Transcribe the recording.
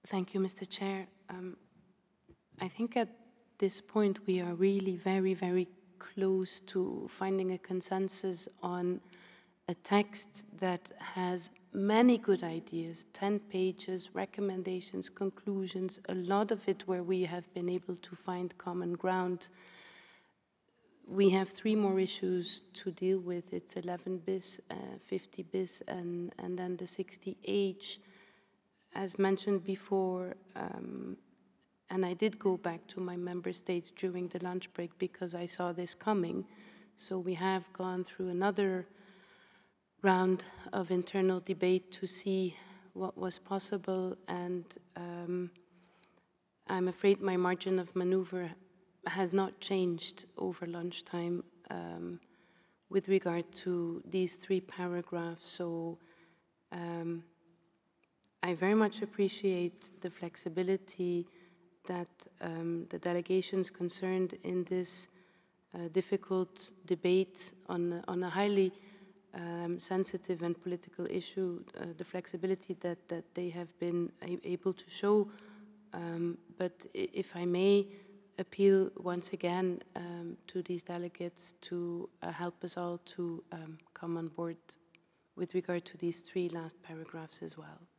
Thank you, Mr. Chair. I think at this point we are really very, very close to finding a consensus on a text that has many good ideas, 10 pages, recommendations, conclusions, a lot of it where we have been able to find common ground. We have three more issues to deal with. It's 11 bis, 50 bis, and then the 60H. As mentioned before, and I did go back to my member states during the lunch break because I saw this coming. So we have gone through another round of internal debate to see what was possible, and I'm afraid my margin of maneuver has not changed over lunchtime with regard to these three paragraphs. So I very much appreciate the flexibility that the delegations concerned in this difficult debate on a highly sensitive and political issue, the flexibility that they have been able to show. But if I may appeal once again to these delegates to help us all to come on board with regard to these three last paragraphs as well.